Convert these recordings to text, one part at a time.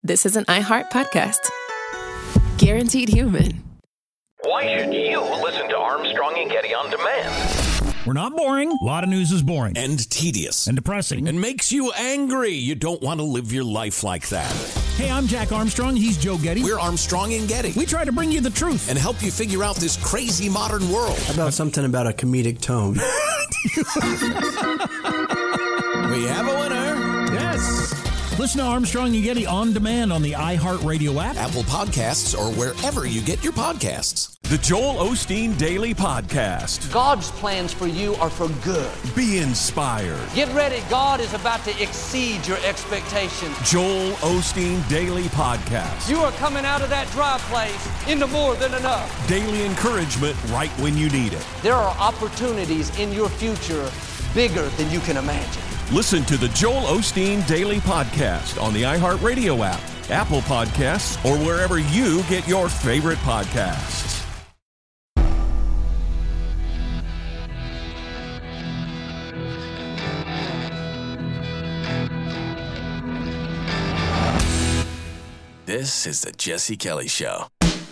this is an iHeart podcast. Guaranteed human. Why should you listen to Armstrong and Getty on demand? We're not boring. A lot of news is boring. And tedious. And depressing. And makes you angry. You don't want to live your life like that. Hey, I'm Jack Armstrong. He's Joe Getty. We're Armstrong and Getty. We try to bring you the truth. And help you figure out this crazy modern world. How about something about a comedic tone? We have a winner. Yes. Listen to Armstrong and Getty on demand on the iHeartRadio app, Apple Podcasts, or wherever you get your podcasts. The Joel Osteen Daily Podcast. God's plans for you are for good. Be inspired. Get ready. God is about to exceed your expectations. Joel Osteen Daily Podcast. You are coming out of that dry place into more than enough. Daily encouragement right when you need it. There are opportunities in your future bigger than you can imagine. Listen to the Joel Osteen Daily Podcast on the iHeartRadio app, Apple Podcasts, or wherever you get your favorite podcasts. This is the Jesse Kelly Show.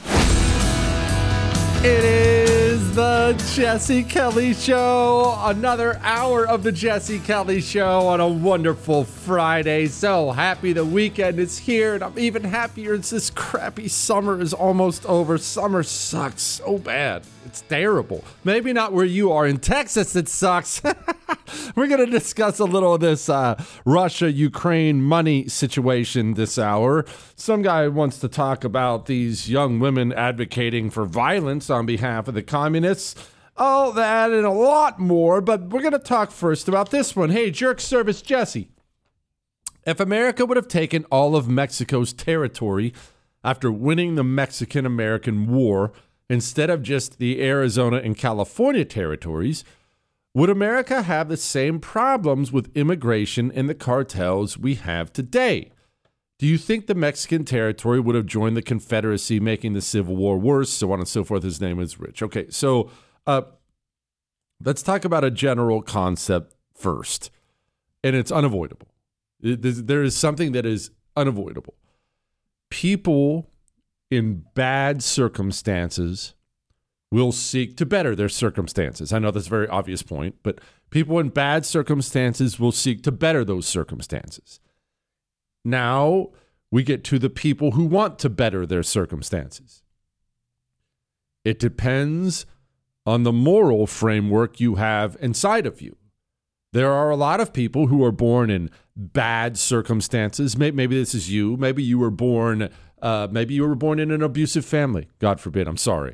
It is the Jesse Kelly Show. Another hour of the Jesse Kelly Show on a wonderful Friday. So happy the weekend is here, and I'm even happier it's this crappy summer is almost over. Summer sucks so bad. It's terrible. Maybe not where you are. In Texas, it sucks. We're going to discuss a little of this Russia-Ukraine money situation this hour. Some guy wants to talk about these young women advocating for violence on behalf of the communists. All that and a lot more, but we're going to talk first about this one. Hey, Jerk Service Jesse. If America would have taken all of Mexico's territory after winning the Mexican-American War instead of just the Arizona and California territories, would America have the same problems with immigration and the cartels we have today? Do you think the Mexican territory would have joined the Confederacy, making the Civil War worse, so on and so forth? His name is Rich. Okay, so let's talk about a general concept first, and it's unavoidable. There is something that is unavoidable. People in bad circumstances will seek to better their circumstances. I know that's a very obvious point, but people in bad circumstances will seek to better those circumstances. Now we get to the people who want to better their circumstances. It depends on the moral framework you have inside of you. There are a lot of people who are born in bad circumstances. Maybe this is you. Maybe you were born in an abusive family. God forbid. I'm sorry.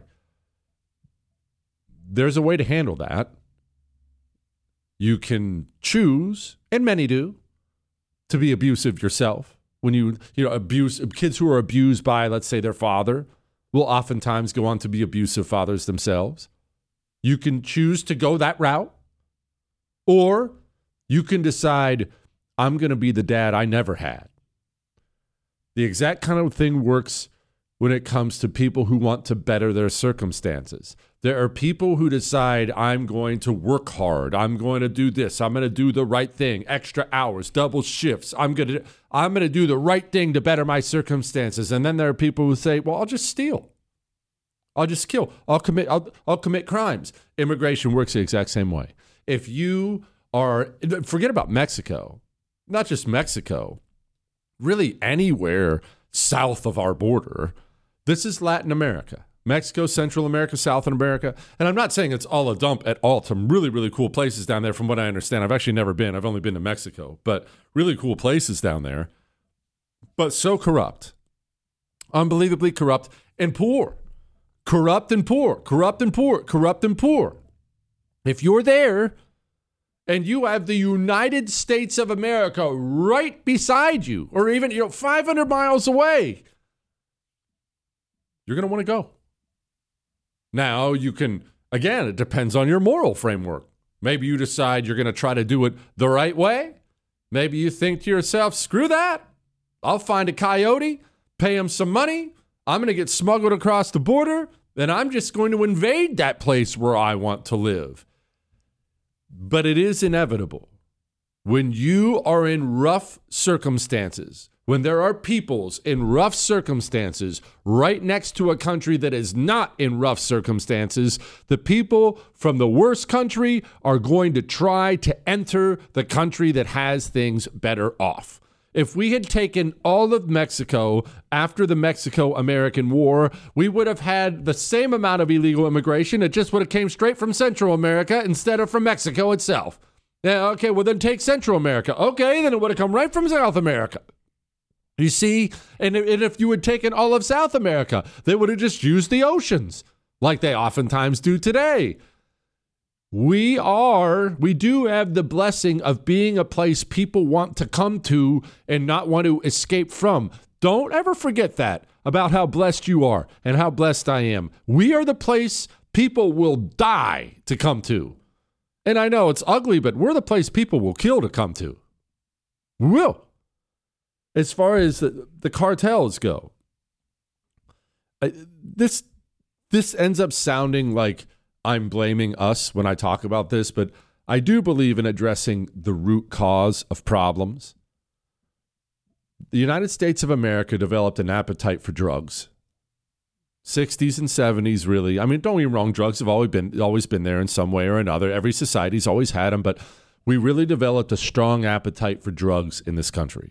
There's a way to handle that. You can choose, and many do, to be abusive yourself. When you abuse kids who are abused by, let's say, their father, will oftentimes go on to be abusive fathers themselves. You can choose to go that route, or you can decide, I'm going to be the dad I never had. The exact kind of thing works when it comes to people who want to better their circumstances. There are people who decide, I'm going to work hard. I'm going to do this. I'm going to do the right thing. Extra hours, double shifts. I'm going to do the right thing to better my circumstances. And then there are people who say, well, I'll just steal. I'll just kill. I'll commit crimes. Immigration works the exact same way. If you are, forget about Mexico, not just Mexico, really anywhere south of our border. This is Latin America. Mexico, Central America, South America. And I'm not saying it's all a dump at all. Some really, really cool places down there from what I understand. I've actually never been. I've only been to Mexico. But really cool places down there. But so corrupt. Unbelievably corrupt and poor. Corrupt and poor. Corrupt and poor. Corrupt and poor. If you're there and you have the United States of America right beside you, or even 500 miles away, you're going to want to go. Now, you can, again, it depends on your moral framework. Maybe you decide you're going to try to do it the right way. Maybe you think to yourself, screw that. I'll find a coyote, pay him some money. I'm going to get smuggled across the border, and I'm just going to invade that place where I want to live. But it is inevitable. When you are in rough circumstances, when there are peoples in rough circumstances right next to a country that is not in rough circumstances, the people from the worst country are going to try to enter the country that has things better off. If we had taken all of Mexico after the Mexico-American War, we would have had the same amount of illegal immigration. It just would have came straight from Central America instead of from Mexico itself. Yeah, okay, well then take Central America. Okay, then it would have come right from South America. You see, and if you had taken all of South America, they would have just used the oceans like they oftentimes do today. We do have the blessing of being a place people want to come to and not want to escape from. Don't ever forget that about how blessed you are and how blessed I am. We are the place people will die to come to. And I know it's ugly, but we're the place people will kill to come to. We will. As far as the cartels go, this ends up sounding like I'm blaming us when I talk about this, but I do believe in addressing the root cause of problems. The United States of America developed an appetite for drugs. 60s and 70s, really. I mean, don't get me wrong, drugs have always been there in some way or another. Every society's always had them, but we really developed a strong appetite for drugs in this country.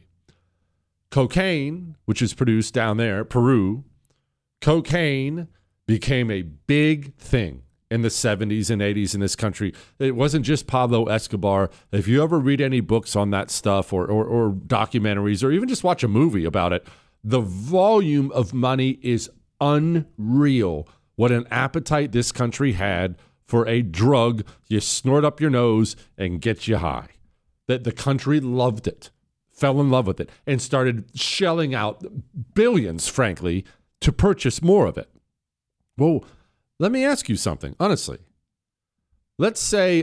Cocaine, which is produced down there, Peru, cocaine became a big thing in the 70s and 80s in this country. It wasn't just Pablo Escobar. If you ever read any books on that stuff or documentaries or even just watch a movie about it, the volume of money is unreal. What an appetite this country had for a drug you snort up your nose and get you high. That the country loved it. Fell in love with it, and started shelling out billions, frankly, to purchase more of it. Well, let me ask you something, honestly. Let's say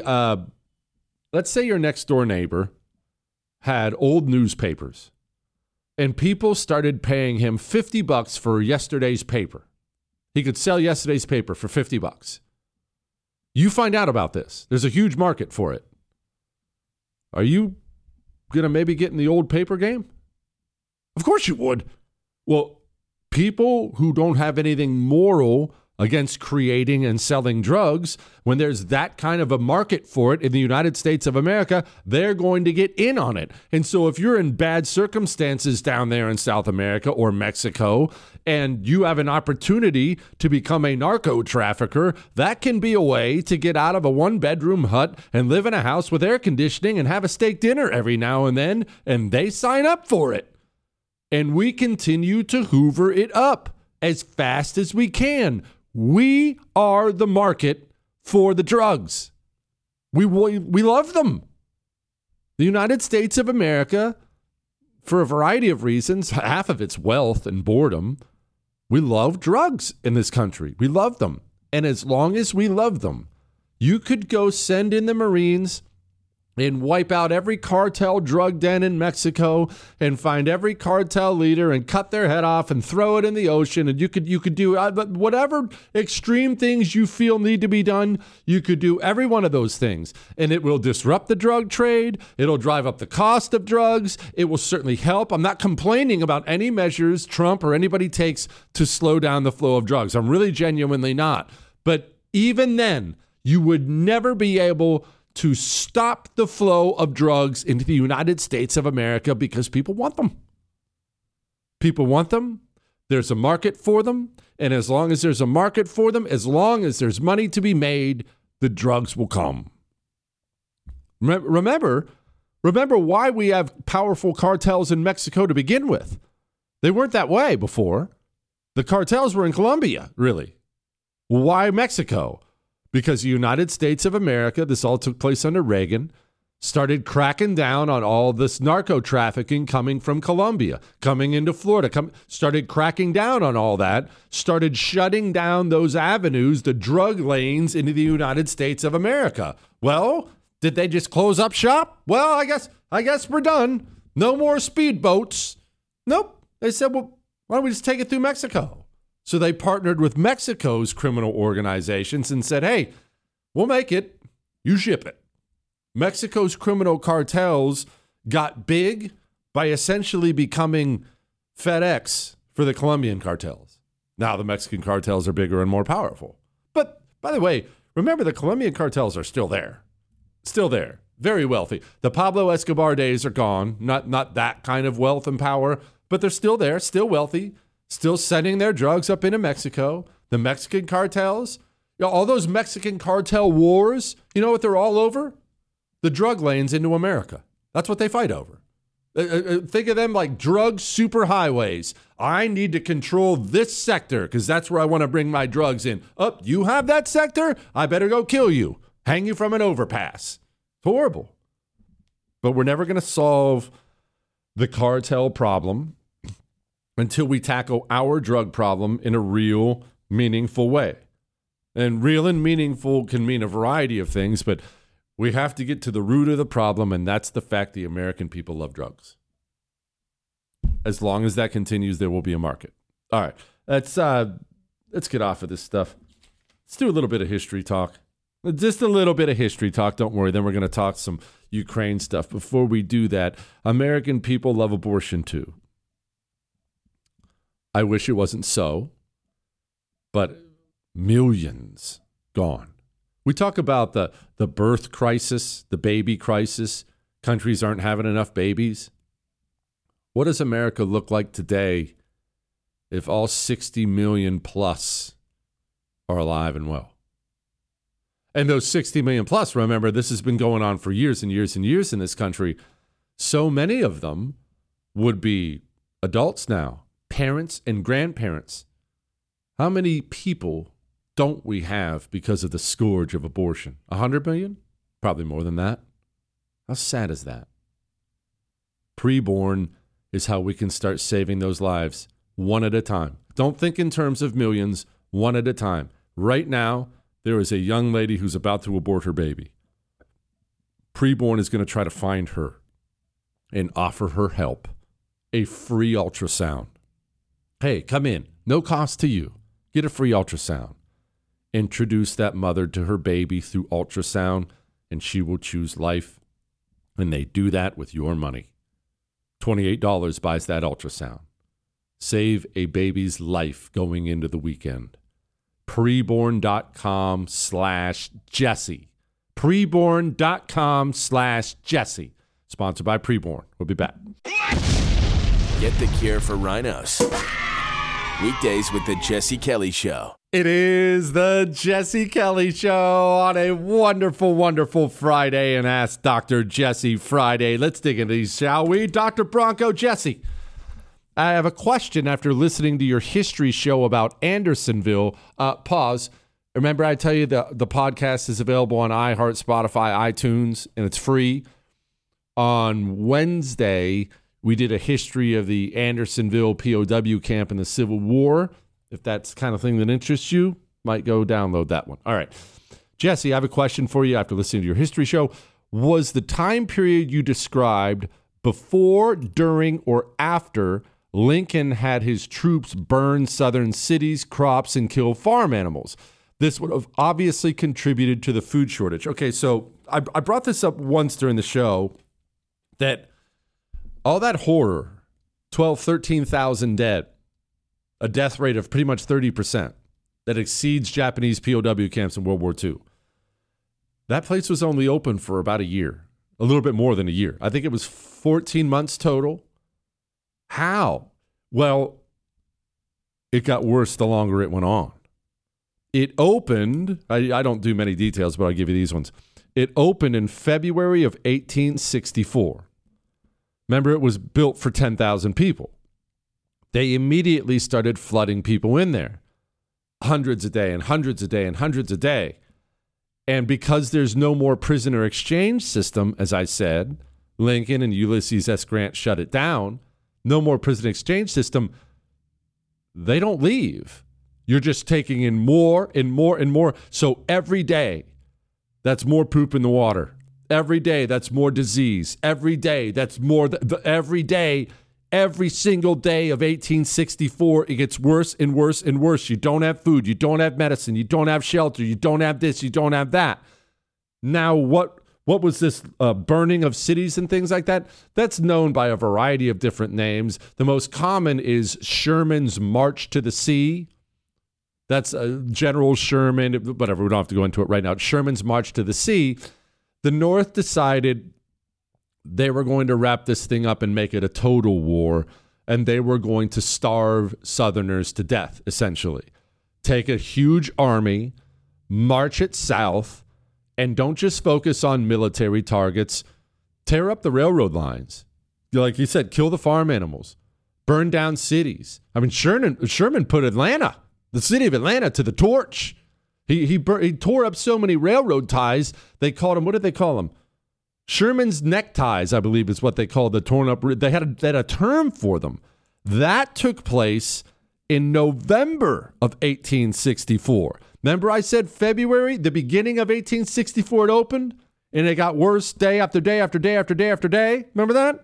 your next door neighbor had old newspapers, and people started paying him $50 for yesterday's paper. He could sell yesterday's paper for $50. You find out about this. There's a huge market for it. Are you going to maybe get in the old paper game? Of course you would. Well, people who don't have anything moral against creating and selling drugs, when there's that kind of a market for it in the United States of America, they're going to get in on it. And so if you're in bad circumstances down there in South America or Mexico, and you have an opportunity to become a narco trafficker, that can be a way to get out of a one-bedroom hut and live in a house with air conditioning and have a steak dinner every now and then, and they sign up for it. And we continue to hoover it up as fast as we can. We are the market for the drugs. We love them. The United States of America, for a variety of reasons, half of it's wealth and boredom, we love drugs in this country. We love them. And as long as we love them, you could go send in the Marines and wipe out every cartel drug den in Mexico and find every cartel leader and cut their head off and throw it in the ocean. And you could do whatever extreme things you feel need to be done. You could do every one of those things, and it will disrupt the drug trade. It'll drive up the cost of drugs. It will certainly help. I'm not complaining about any measures Trump or anybody takes to slow down the flow of drugs. I'm really genuinely not. But even then, you would never be able to stop the flow of drugs into the United States of America because people want them. People want them. There's a market for them. And as long as there's a market for them, as long as there's money to be made, the drugs will come. Remember why we have powerful cartels in Mexico to begin with. They weren't that way before. The cartels were in Colombia, really. Why Mexico? Because the United States of America, this all took place under Reagan, started cracking down on all this narco trafficking coming from Colombia, coming into Florida, started cracking down on all that, started shutting down those avenues, the drug lanes into the United States of America. Well, did they just close up shop? Well, I guess we're done. No more speedboats. Nope. They said, well, why don't we just take it through Mexico? So they partnered with Mexico's criminal organizations and said, hey, we'll make it. You ship it. Mexico's criminal cartels got big, by essentially becoming FedEx for the Colombian cartels. Now the Mexican cartels are bigger and more powerful. But by the way, remember the Colombian cartels are still there. Still there. Very wealthy. The Pablo Escobar days are gone. Not that kind of wealth and power, but they're still there, still wealthy, still sending their drugs up into Mexico. The Mexican cartels, all those Mexican cartel wars, you know what they're all over? The drug lanes into America. That's what they fight over. Think of them like drug superhighways. I need to control this sector because that's where I want to bring my drugs in. Oh, you have that sector? I better go kill you. Hang you from an overpass. It's horrible. But we're never going to solve the cartel problem until we tackle our drug problem in a real, meaningful way. And real and meaningful can mean a variety of things, but we have to get to the root of the problem, and that's the fact the American people love drugs. As long as that continues, there will be a market. All right, let's get off of this stuff. Let's do a little bit of history talk. Just a little bit of history talk, don't worry. Then we're going to talk some Ukraine stuff. Before we do that, American people love abortion too. I wish it wasn't so, but millions gone. We talk about the birth crisis, the baby crisis. Countries aren't having enough babies. What does America look like today if all 60 million plus are alive and well? And those 60 million plus, remember, this has been going on for years and years and years in this country. So many of them would be adults now, parents and grandparents. How many people don't we have because of the scourge of abortion? 100 million? Probably more than that. How sad is that? Preborn is how we can start saving those lives one at a time. Don't think in terms of millions, one at a time. Right now, there is a young lady who's about to abort her baby. Preborn is going to try to find her and offer her help. A free ultrasound. Hey, come in. No cost to you. Get a free ultrasound. Introduce that mother to her baby through ultrasound, and she will choose life. And they do that with your money. $28 buys that ultrasound. Save a baby's life going into the weekend. Preborn.com/Jesse. Preborn.com/Jesse. Sponsored by Preborn. We'll be back. Get the cure for rhinos. Weekdays with the Jesse Kelly Show. It is the Jesse Kelly Show on a wonderful, wonderful Friday, and Ask Dr. Jesse Friday. Let's dig into these, shall we? Dr. Bronco Jesse, I have a question after listening to your history show about Andersonville. Pause. Remember I tell you the podcast is available on iHeart, Spotify, iTunes, and it's free. On Wednesday, we did a history of the Andersonville POW camp in the Civil War. If that's the kind of thing that interests you, might go download that one. All right. Jesse, I have a question for you after listening to your history show. Was the time period you described before, during, or after Lincoln had his troops burn southern cities, crops, and kill farm animals? This would have obviously contributed to the food shortage. Okay, so I brought this up once during the show that all that horror, 13,000 dead, a death rate of pretty much 30% that exceeds Japanese POW camps in World War II. That place was only open for about a year, a little bit more than a year. I think it was 14 months total. How? Well, it got worse the longer it went on. It opened, I don't do many details, but I'll give you these ones. It opened in February of 1864. Remember, it was built for 10,000 people. They immediately started flooding people in there. Hundreds a day and hundreds a day and hundreds a day. And because there's no more prisoner exchange system, as I said, Lincoln and Ulysses S. Grant shut it down. No more prisoner exchange system. They don't leave. You're just taking in more and more and more. So every day, that's more poop in the water. Every day, that's more disease. Every day, that's more. Every day, every single day of 1864, it gets worse and worse and worse. You don't have food. You don't have medicine. You don't have shelter. You don't have this. You don't have that. Now, what What was this burning of cities and things like that? That's known by a variety of different names. The most common is Sherman's March to the Sea. That's General Sherman, whatever, we don't have to go into it right now. Sherman's March to the Sea. The North decided they were going to wrap this thing up and make it a total war, and they were going to starve Southerners to death, essentially. Take a huge army, march it south, and don't just focus on military targets. Tear up the railroad lines. Like you said, kill the farm animals. Burn down cities. I mean, Sherman put Atlanta, the city of Atlanta, to the torch. He tore up so many railroad ties, they called them, what did they call them? Sherman's neckties, I believe is what they called the torn up. They had a term for them. That took place in November of 1864. Remember I said February, the beginning of 1864 it opened, and it got worse day after day after day after day after day? Remember that?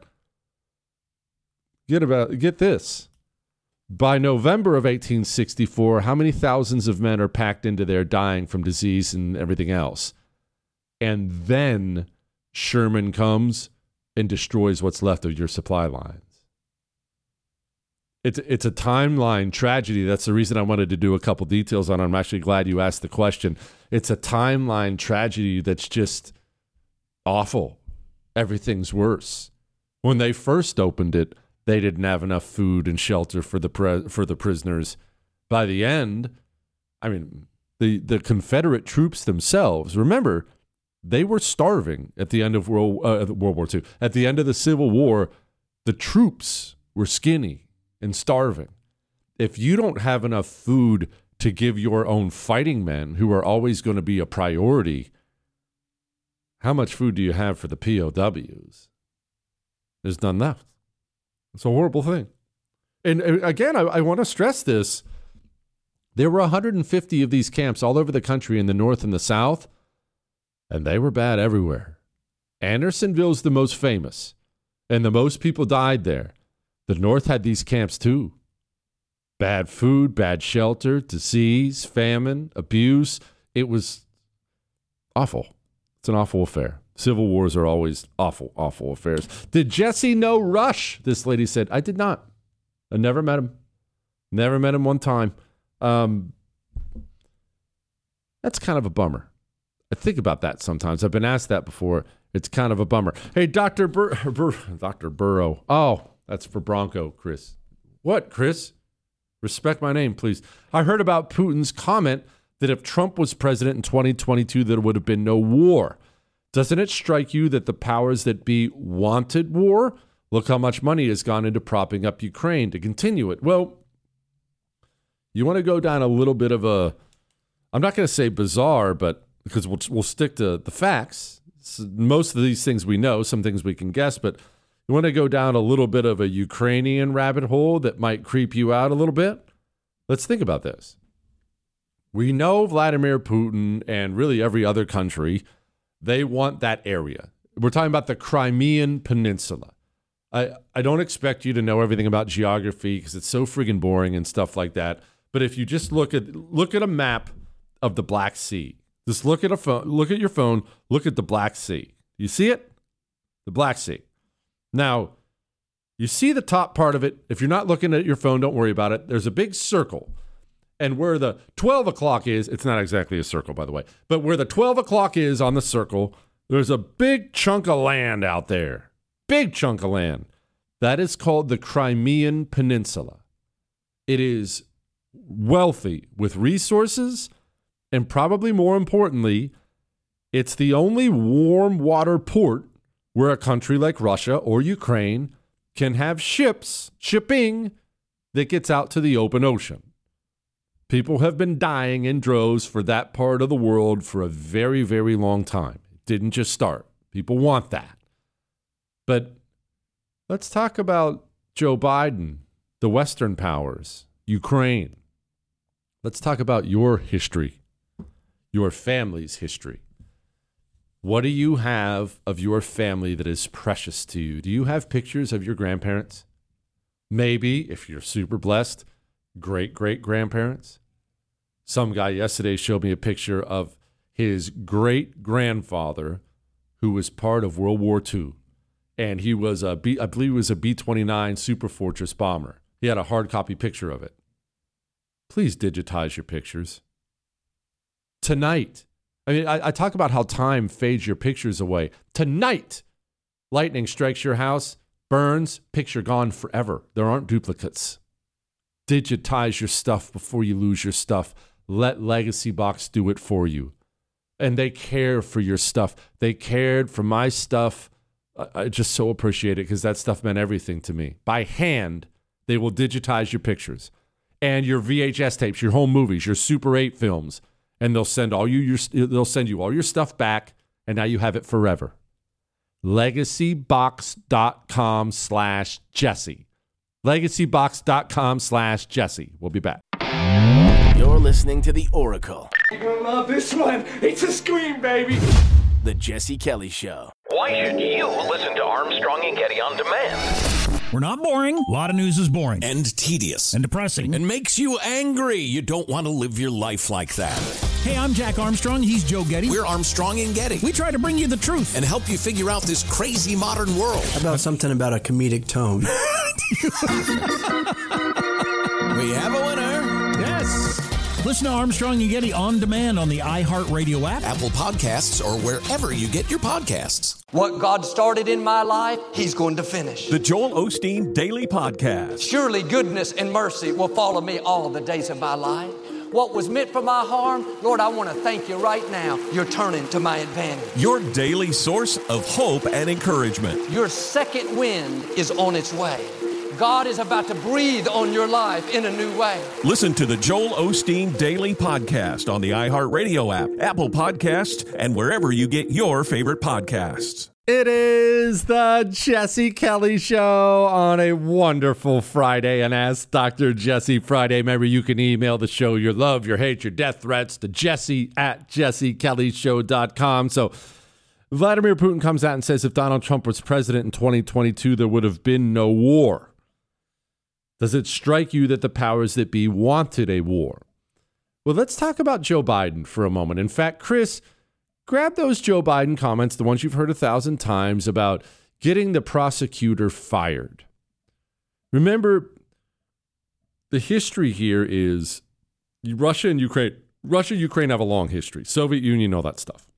Get this. By November of 1864, how many thousands of men are packed into there dying from disease and everything else? And then Sherman comes and destroys what's left of your supply lines. It's a timeline tragedy. That's the reason I wanted to do a couple details on it. I'm actually glad you asked the question. It's a timeline tragedy that's just awful. Everything's worse. When they first opened it, they didn't have enough food and shelter for the prisoners. By the end, I mean, the Confederate troops themselves, remember, they were starving at the end of World War II. At the end of the Civil War, the troops were skinny and starving. If you don't have enough food to give your own fighting men, who are always going to be a priority, how much food do you have for the POWs? There's none left. It's a horrible thing. And again, I want to stress this. There were 150 of these camps all over the country in the North and the South, and they were bad everywhere. Andersonville's the most famous, and the most people died there. The North had these camps too. Bad food, bad shelter, disease, famine, abuse. It was awful. It's an awful affair. Civil wars are always awful, awful affairs. Did Jesse know Rush? This lady said, I did not. I never met him. Never met him one time. That's kind of a bummer. I think about that sometimes. I've been asked that before. It's kind of a bummer. Hey, Dr. Burrow. Oh, that's for Bronco, Chris. What, Chris? Respect my name, please. I heard about Putin's comment that if Trump was president in 2022, there would have been no war. Doesn't it strike you that the powers that be wanted war? Look how much money has gone into propping up Ukraine to continue it. Well, you want to go down a little bit of a, I'm not going to say bizarre, but because we'll stick to the facts. Most of these things we know, some things we can guess, but you want to go down a little bit of a Ukrainian rabbit hole that might creep you out a little bit? Let's think about this. We know Vladimir Putin and really every other country, they want that area. We're talking about the Crimean Peninsula. I don't expect you to know everything about geography because it's so friggin' boring and stuff like that. But if you just look at a map of the Black Sea, just look at your phone, look at the Black Sea. You see it? The Black Sea. Now, you see the top part of it. If you're not looking at your phone, don't worry about it. There's a big circle. And where the 12 o'clock is, it's not exactly a circle, by the way, but where the 12 o'clock is on the circle, there's a big chunk of land out there. Big chunk of land. That is called the Crimean Peninsula. It is wealthy with resources, and probably more importantly, it's the only warm water port where a country like Russia or Ukraine can have shipping that gets out to the open ocean. People have been dying in droves for that part of the world for a very, very long time. It didn't just start. People want that. But let's talk about Joe Biden, the Western powers, Ukraine. Let's talk about your history, your family's history. What do you have of your family that is precious to you? Do you have pictures of your grandparents? Maybe, if you're super blessed, great-great-grandparents. Some guy yesterday showed me a picture of his great-grandfather who was part of World War II. And he was I believe he was a B-29 Superfortress bomber. He had a hard copy picture of it. Please digitize your pictures. Tonight, I mean, I talk about how time fades your pictures away. Tonight, lightning strikes your house, burns, picture gone forever. There aren't duplicates. Digitize your stuff before you lose your stuff. Let Legacy Box do it for you. And they care for your stuff. They cared for my stuff. I just so appreciate it because that stuff meant everything to me. By hand, they will digitize your pictures and your VHS tapes, your home movies, your Super 8 films, and they'll send they'll send you all your stuff back, and now you have it forever. LegacyBox.com/Jesse. LegacyBox.com/Jesse. We'll be back. You're listening to The Oracle. You're gonna love this one. It's a scream, baby. The Jesse Kelly Show. Why should you listen to Armstrong and Getty on demand? We're not boring. A lot of news is boring. And tedious. And depressing. And makes you angry. You don't want to live your life like that. Hey, I'm Jack Armstrong. He's Joe Getty. We're Armstrong and Getty. We try to bring you the truth. And help you figure out this crazy modern world. How about something about a comedic tone? We have a winner. Yes. Listen to Armstrong and Getty on demand on the iHeartRadio app, Apple Podcasts, or wherever you get your podcasts. What God started in my life, He's going to finish. The Joel Osteen Daily Podcast. Surely goodness and mercy will follow me all the days of my life. What was meant for my harm, Lord, I want to thank you right now. You're turning to my advantage. Your daily source of hope and encouragement. Your second wind is on its way. God is about to breathe on your life in a new way. Listen to the Joel Osteen Daily Podcast on the iHeartRadio app, Apple Podcasts, and wherever you get your favorite podcasts. It is the Jesse Kelly Show on a wonderful Friday. And Ask Dr. Jesse Friday. Remember, you can email the show your love, your hate, your death threats to jesse@jessekellyshow.com. So Vladimir Putin comes out and says if Donald Trump was president in 2022, there would have been no war. Does it strike you that the powers that be wanted a war? Well, let's talk about Joe Biden for a moment. In fact, Chris, grab those Joe Biden comments, the ones you've heard 1,000 times about getting the prosecutor fired. Remember, the history here is Russia and Ukraine. Russia and Ukraine have a long history. Soviet Union, all that stuff.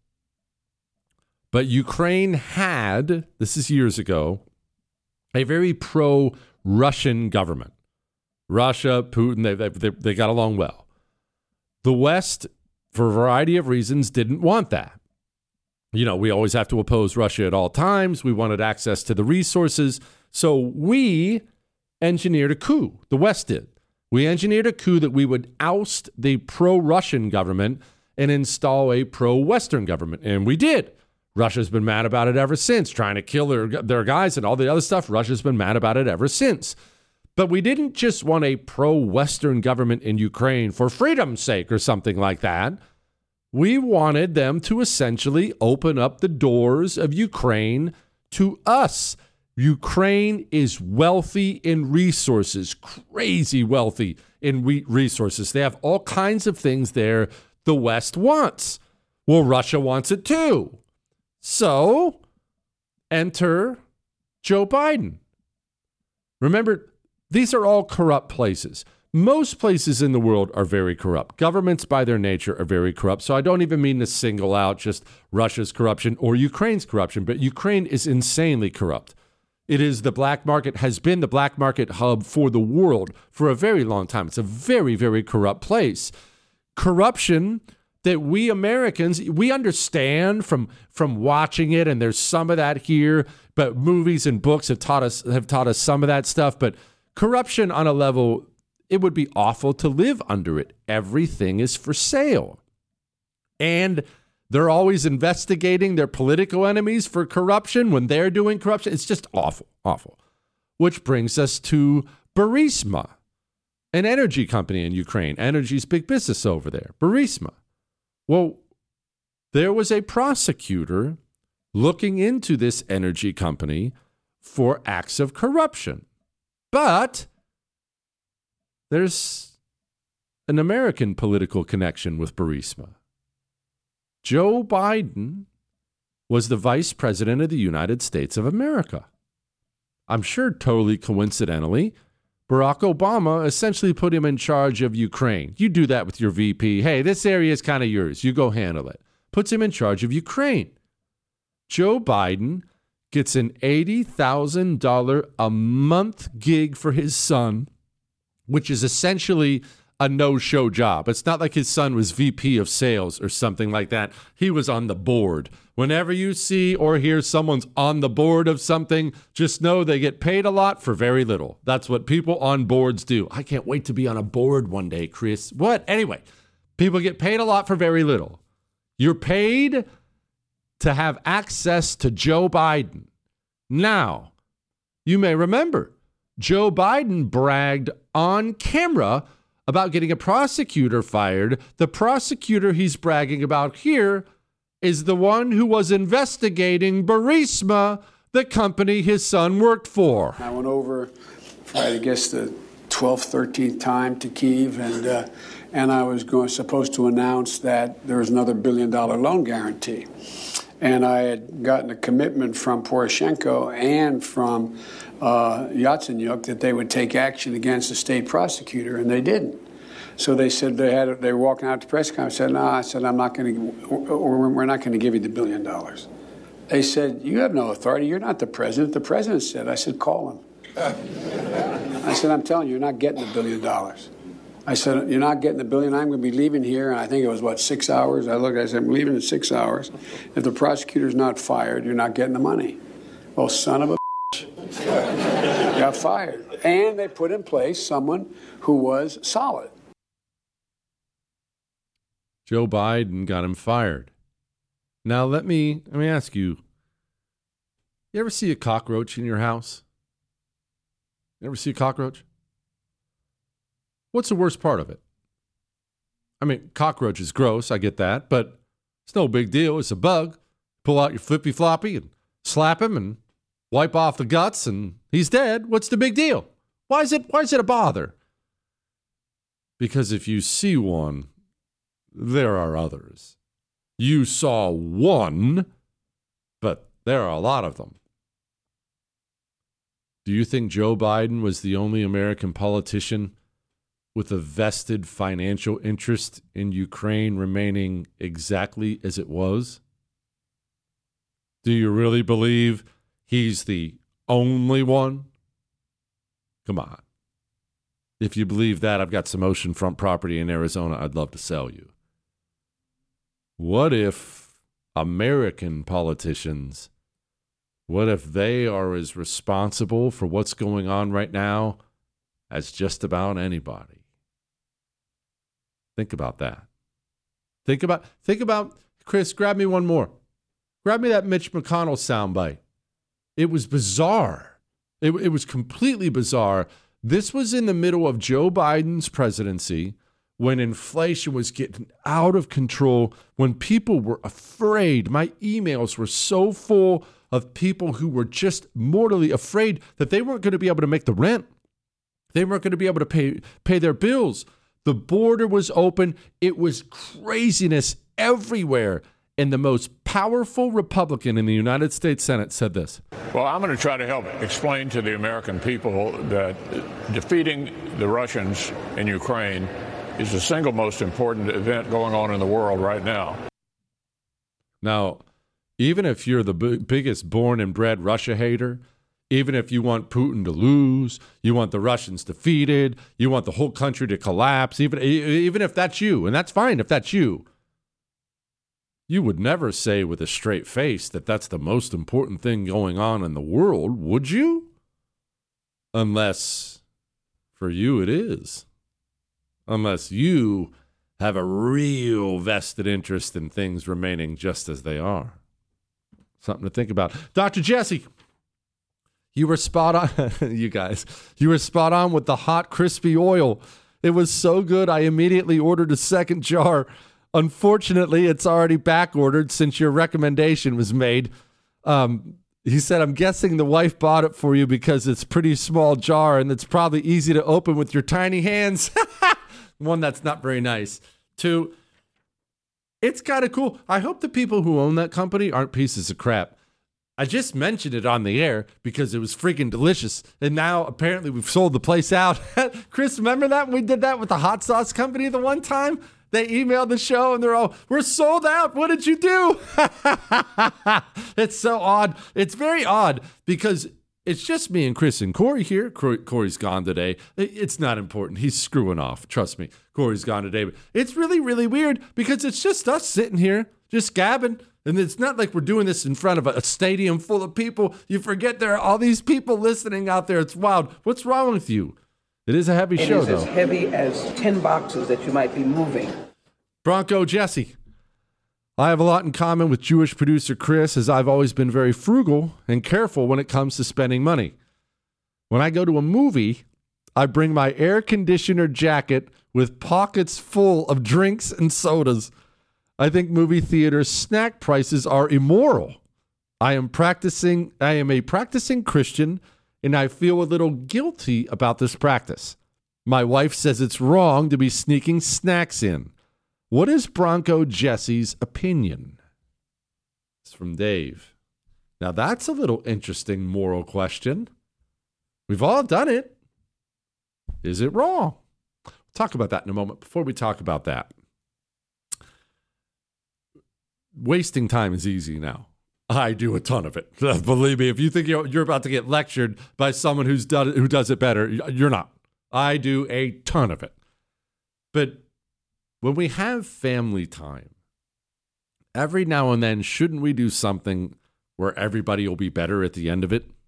But Ukraine had, this is years ago, a very pro-Russian government. Russia, Putin, they got along well. The West, for a variety of reasons, didn't want that. You know, we always have to oppose Russia at all times. We wanted access to the resources. So we engineered a coup. The West did. We engineered a coup that we would oust the pro-Russian government and install a pro-Western government. And we did. Russia's been mad about it ever since, trying to kill their guys and all the other stuff. Russia's been mad about it ever since. But we didn't just want a pro-Western government in Ukraine for freedom's sake or something like that. We wanted them to essentially open up the doors of Ukraine to us. Ukraine is wealthy in resources, crazy wealthy in resources. They have all kinds of things there the West wants. Well, Russia wants it too. So, enter Joe Biden. Remember, these are all corrupt places. Most places in the world are very corrupt. Governments, by their nature, are very corrupt. So I don't even mean to single out just Russia's corruption or Ukraine's corruption, but Ukraine is insanely corrupt. It is the black market, has been the black market hub for the world for a very long time. It's a very, very corrupt place. Corruption that we Americans, we understand from watching it, and there's some of that here, but movies and books have taught us some of that stuff. But corruption on a level, it would be awful to live under it. Everything is for sale. And they're always investigating their political enemies for corruption when they're doing corruption. It's just awful, awful. Which brings us to Burisma, an energy company in Ukraine. Energy's big business over there, Burisma. Well, there was a prosecutor looking into this energy company for acts of corruption. But there's an American political connection with Burisma. Joe Biden was the vice president of the United States of America. I'm sure totally coincidentally, Barack Obama essentially put him in charge of Ukraine. You do that with your VP. Hey, this area is kind of yours. You go handle it. Puts him in charge of Ukraine. Joe Biden gets an $80,000 a month gig for his son, which is essentially a no-show job. It's not like his son was VP of sales or something like that. He was on the board. Whenever you see or hear someone's on the board of something, just know they get paid a lot for very little. That's what people on boards do. I can't wait to be on a board one day, Chris. What? Anyway, people get paid a lot for very little. You're paid to have access to Joe Biden. Now, you may remember, Joe Biden bragged on camera about getting a prosecutor fired. The prosecutor he's bragging about here is the one who was investigating Burisma, the company his son worked for. I went over, I guess, the 12th, 13th time to Kyiv, and I was supposed to announce that there was another $1 billion loan guarantee. And I had gotten a commitment from Poroshenko and from Yatsenyuk that they would take action against the state prosecutor, and they didn't. So they said they were walking out to press conference. I said, no, I said, we're not going to give you the $1 billion. They said, you have no authority. You're not the president. The president said. I said, call him. I said, I'm telling you, you're not getting the $1 billion. I said, you're not getting the $1 billion. I'm going to be leaving here. And I think it was, 6 hours? I said, I'm leaving in 6 hours. If the prosecutor's not fired, you're not getting the money. Well, son of a bitch. Got fired. And they put in place someone who was solid. Joe Biden got him fired. Now, let me ask you, you ever see a cockroach in your house? You ever see a cockroach? What's the worst part of it? I mean, cockroach is gross, I get that, but it's no big deal. It's a bug. Pull out your flippy floppy and slap him and wipe off the guts and he's dead. What's the big deal? Why is it a bother? Because if you see one, there are others. You saw one, but there are a lot of them. Do you think Joe Biden was the only American politician with a vested financial interest in Ukraine remaining exactly as it was? Do you really believe he's the only one? Come on. If you believe that, I've got some oceanfront property in Arizona I'd love to sell you. What if American politicians, what if they are as responsible for what's going on right now as just about anybody? Think about that. Think about, Chris, grab me one more. Grab me that Mitch McConnell soundbite. It was bizarre. It was completely bizarre. This was in the middle of Joe Biden's presidency, when inflation was getting out of control, when people were afraid. My emails were so full of people who were just mortally afraid that they weren't going to be able to make the rent. They weren't going to be able to pay their bills. The border was open. It was craziness everywhere. And the most powerful Republican in the United States Senate said this. Well, I'm going to try to help explain to the American people that defeating the Russians in Ukraine is the single most important event going on in the world right now. Now, even if you're the biggest born and bred Russia hater, even if you want Putin to lose, you want the Russians defeated, you want the whole country to collapse, even if that's you, and that's fine if that's you, you would never say with a straight face that that's the most important thing going on in the world, would you? Unless for you it is. Unless you have a real vested interest in things remaining just as they are. Something to think about. Dr. Jesse, you were spot on, you guys. You were spot on with the hot, crispy oil. It was so good, I immediately ordered a second jar. Unfortunately, it's already back ordered since your recommendation was made. He said, I'm guessing the wife bought it for you because it's a pretty small jar and it's probably easy to open with your tiny hands. One, that's not very nice. Two, It's kind of cool. I hope the people who own that company aren't pieces of crap. I just mentioned it on the air because it was freaking delicious. And now apparently we've sold the place out. Chris, remember that when we did that with the hot sauce company the one time? They emailed the show and they're all, we're sold out. What did you do? It's so odd. It's very odd because it's just me and Chris and Corey here. Corey's gone today. It's not important. He's screwing off. Trust me. Corey's gone today. But it's really, really weird because it's just us sitting here just gabbing. And it's not like we're doing this in front of a stadium full of people. You forget there are all these people listening out there. It's wild. What's wrong with you? It is a heavy show, though. It is as heavy as 10 boxes that you might be moving. Bronco Jesse. I have a lot in common with Jewish producer Chris, as I've always been very frugal and careful when it comes to spending money. When I go to a movie, I bring my air conditioner jacket with pockets full of drinks and sodas. I think movie theater snack prices are immoral. I am a practicing Christian, and I feel a little guilty about this practice. My wife says it's wrong to be sneaking snacks in. What is Bronco Jesse's opinion? It's from Dave. Now that's a little interesting moral question. We've all done it. Is it wrong? We'll talk about that in a moment. Before we talk about that, wasting time is easy now. I do a ton of it. Believe me, if you think you're about to get lectured by someone who does it better, you're not. I do a ton of it. But when we have family time, every now and then, shouldn't we do something where everybody will be better at the end of it?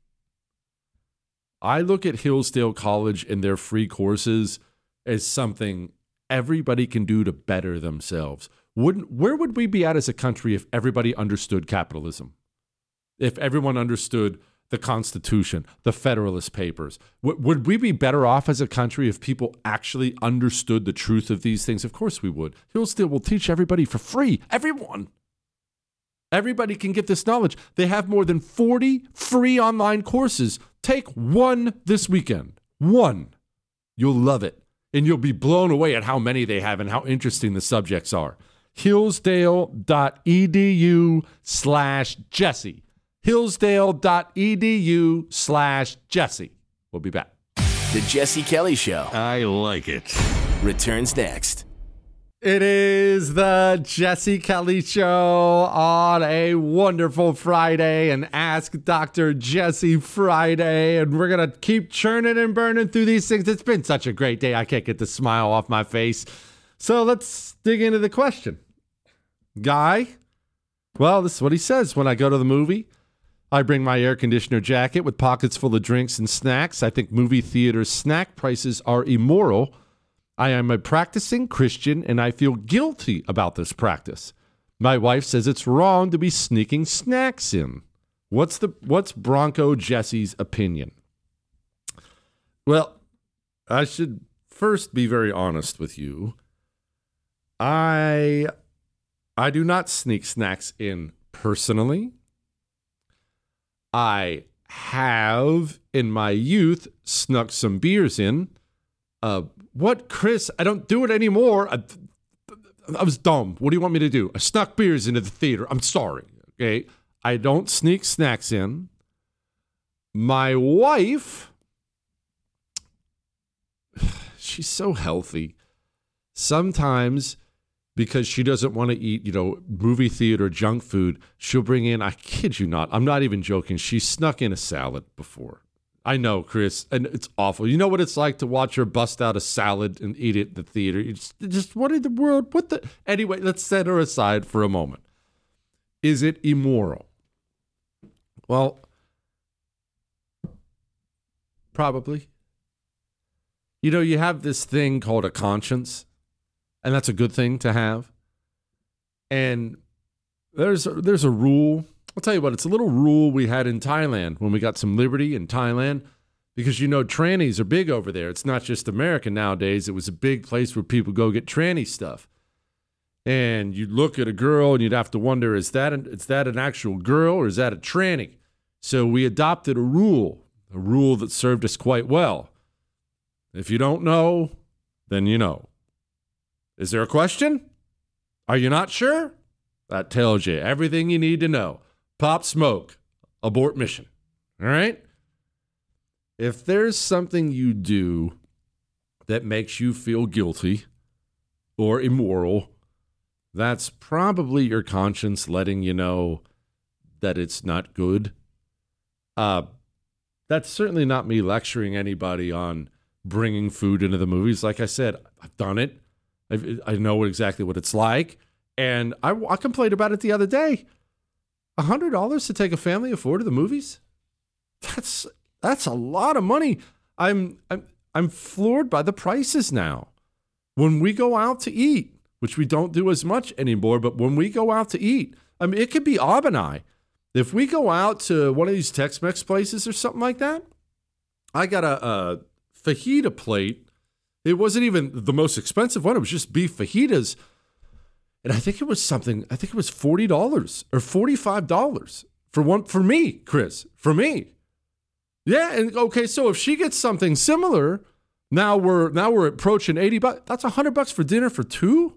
I look at Hillsdale College and their free courses as something everybody can do to better themselves. Where would we be at as a country if everybody understood capitalism? If everyone understood the Constitution, the Federalist Papers? Would we be better off as a country if people actually understood the truth of these things? Of course we would. Hillsdale will teach everybody for free. Everyone. Everybody can get this knowledge. They have more than 40 free online courses. Take one this weekend. One. You'll love it. And you'll be blown away at how many they have and how interesting the subjects are. Hillsdale.edu/Jesse. Hillsdale.edu/Jesse. We'll be back. The Jesse Kelly Show. I like it. Returns next. It is the Jesse Kelly Show on a wonderful Friday, and Ask Dr. Jesse Friday. And we're going to keep churning and burning through these things. It's been such a great day. I can't get the smile off my face. So let's dig into the question. Guy, well, this is what he says. When I go to the movie, I bring my air conditioner jacket with pockets full of drinks and snacks. I think movie theater snack prices are immoral. I am a practicing Christian, and I feel guilty about this practice. My wife says it's wrong to be sneaking snacks in. What's Bronco Jesse's opinion? Well, I should first be very honest with you. I do not sneak snacks in personally. I have, in my youth, snuck some beers in. What, Chris? I don't do it anymore. I was dumb. What do you want me to do? I snuck beers into the theater. I'm sorry. Okay. I don't sneak snacks in. My wife, she's so healthy. Sometimes, because she doesn't want to eat, movie theater junk food, she'll bring in, I kid you not, I'm not even joking, she snuck in a salad before. I know, Chris, and it's awful. You know what it's like to watch her bust out a salad and eat it in the theater? It's just what in the world? Anyway, let's set her aside for a moment. Is it immoral? Well, probably. You have this thing called a conscience, and that's a good thing to have. And there's a rule. I'll tell you what, it's a little rule we had in Thailand when we got some liberty in Thailand, because trannies are big over there. It's not just America nowadays. It was a big place where people go get tranny stuff. And you'd look at a girl and you'd have to wonder, is that an actual girl or is that a tranny? So we adopted a rule that served us quite well. If you don't know, then you know. Is there a question? Are you not sure? That tells you everything you need to know. Pop Smoke, abort mission. All right? If there's something you do that makes you feel guilty or immoral, that's probably your conscience letting you know that it's not good. That's certainly not me lecturing anybody on bringing food into the movies. Like I said, I've done it. I know exactly what it's like. And I complained about it the other day. $100 to take a family of four to the movies? That's a lot of money. I'm floored by the prices now. When we go out to eat, which we don't do as much anymore, but when we go out to eat, I mean, it could be Albany. If we go out to one of these Tex-Mex places or something like that, I got a fajita plate. It wasn't even the most expensive one. It was just beef fajitas. And I think it was $40 or $45 for one, for me, Chris, for me. Yeah. And okay. So if she gets something similar, now we're approaching $80. That's $100 for dinner for two.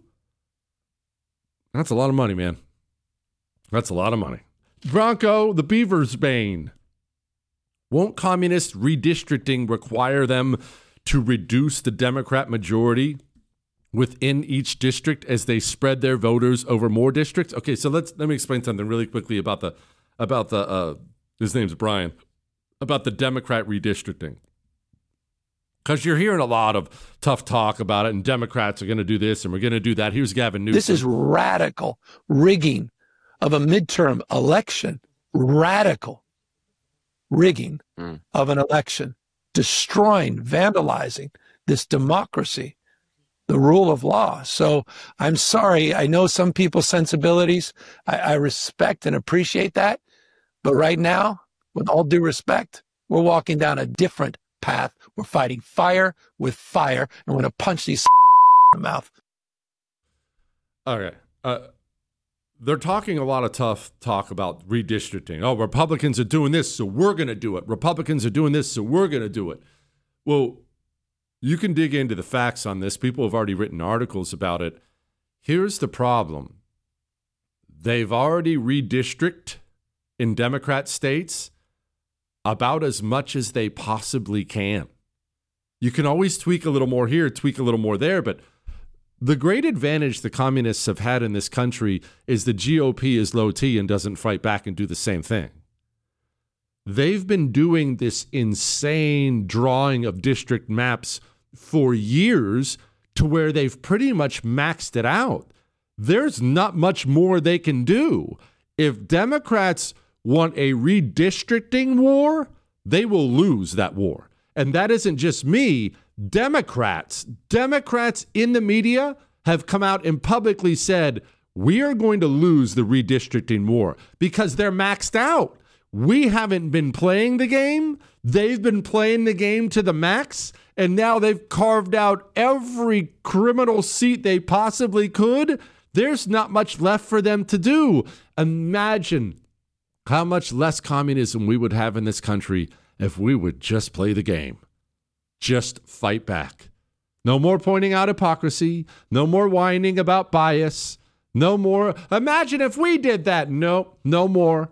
That's a lot of money, man. That's a lot of money. Bronco, the Beaver's Bane. Won't communist redistricting require them to reduce the Democrat majority within each district as they spread their voters over more districts? Okay, so let me explain something really quickly about the his name's Brian, about the Democrat redistricting. Because you're hearing a lot of tough talk about it, and Democrats are going to do this and we're going to do that. Here's Gavin Newsom. This is radical rigging of a midterm election. Radical rigging of an election. Destroying, vandalizing this democracy, the rule of law. So I'm sorry. I know some people's sensibilities. I respect and appreciate that. But right now, with all due respect, we're walking down a different path. We're fighting fire with fire, and we're going to punch these in the mouth. Okay. They're talking a lot of tough talk about redistricting. Oh, Republicans are doing this, so we're going to do it. Republicans are doing this, so we're going to do it. Well, you can dig into the facts on this. People have already written articles about it. Here's the problem. They've already redistricted in Democrat states about as much as they possibly can. You can always tweak a little more here, tweak a little more there, but the great advantage the communists have had in this country is the GOP is low T and doesn't fight back and do the same thing. They've been doing this insane drawing of district maps for years to where they've pretty much maxed it out. There's not much more they can do. If Democrats want a redistricting war, they will lose that war. And that isn't just me. Democrats in the media have come out and publicly said, we are going to lose the redistricting war because they're maxed out. We haven't been playing the game. They've been playing the game to the max, and now they've carved out every criminal seat they possibly could. There's not much left for them to do. Imagine how much less communism we would have in this country if we would just play the game. Just fight back. No more pointing out hypocrisy. No more whining about bias. No more. Imagine if we did that. No more.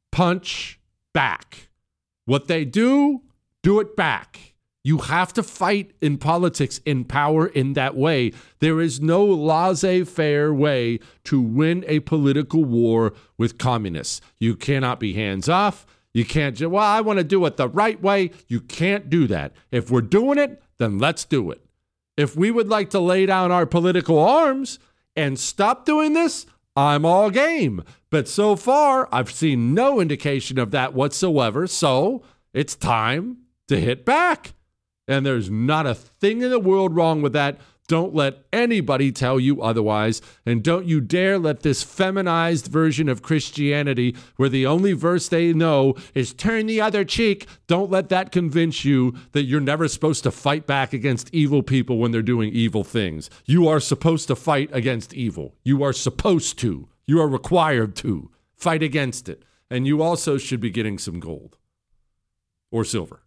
Punch back. What they do, do it back. You have to fight in politics, in power, in that way. There is no laissez-faire way to win a political war with communists. You cannot be hands off. You can't, well, I want to do it the right way. You can't do that. If we're doing it, then let's do it. If we would like to lay down our political arms and stop doing this, I'm all game. But so far, I've seen no indication of that whatsoever. So it's time to hit back. And there's not a thing in the world wrong with that. Don't let anybody tell you otherwise. And don't you dare let this feminized version of Christianity, where the only verse they know is turn the other cheek, don't let that convince you that you're never supposed to fight back against evil people when they're doing evil things. You are supposed to fight against evil. You are supposed to. You are required to fight against it. And you also should be getting some gold or silver.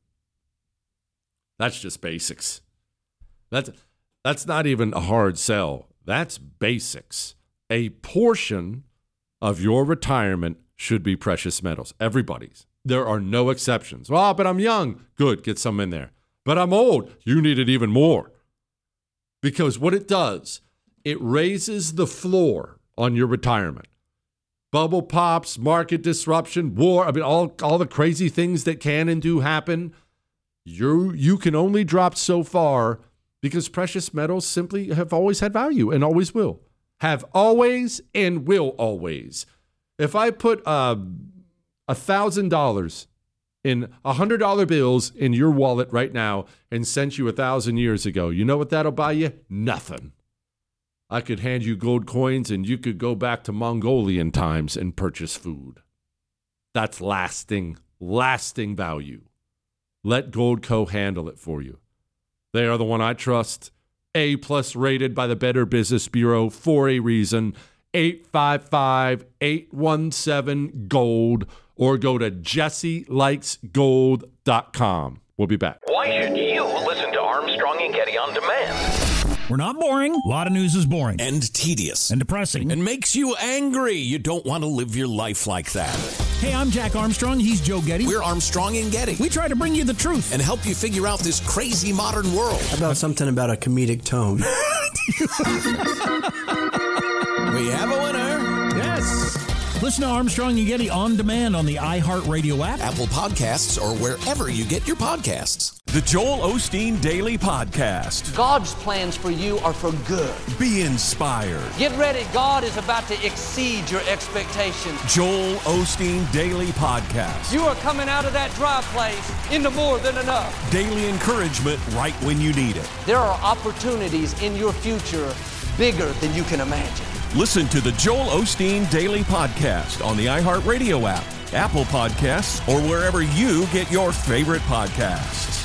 That's just basics. That's not even a hard sell. That's basics. a portion of your retirement should be precious metals. Everybody's. There are no exceptions. Well, but I'm young. Good, get some in there. But I'm old. You need it even more. Because what it does, it raises the floor on your retirement. Bubble pops, market disruption, war, all the crazy things that can and do happen. You can only drop so far because precious metals simply have always had value and always will. Have always and will always. If I put $1,000 in $100 bills in your wallet right now and sent you 1,000 years ago, you know what that'll buy you? Nothing. I could hand you gold coins and you could go back to Mongolian times and purchase food. That's lasting value. Let Goldco handle it for you. They are the one I trust. A+ rated by the Better Business Bureau for a reason. 855-817-GOLD or go to jesselikesgold.com. We'll be back. Why should you listen to Armstrong and Getty on demand? We're not boring. A lot of news is boring. And tedious. And depressing. And makes you angry. You don't want to live your life like that. Hey, I'm Jack Armstrong. He's Joe Getty. We're Armstrong and Getty. We try to bring you the truth. And help you figure out this crazy modern world. How about something about a comedic tone? We have a winner. Yes. Listen to Armstrong and Getty on demand on the iHeartRadio app, Apple Podcasts, or wherever you get your podcasts. The Joel Osteen Daily Podcast. God's plans for you are for good. Be inspired. Get ready. God is about to exceed your expectations. Joel Osteen Daily Podcast. You are coming out of that dry place into more than enough. Daily encouragement right when you need it. There are opportunities in your future bigger than you can imagine. Listen to the Joel Osteen Daily Podcast on the iHeartRadio app, Apple Podcasts, or wherever you get your favorite podcasts.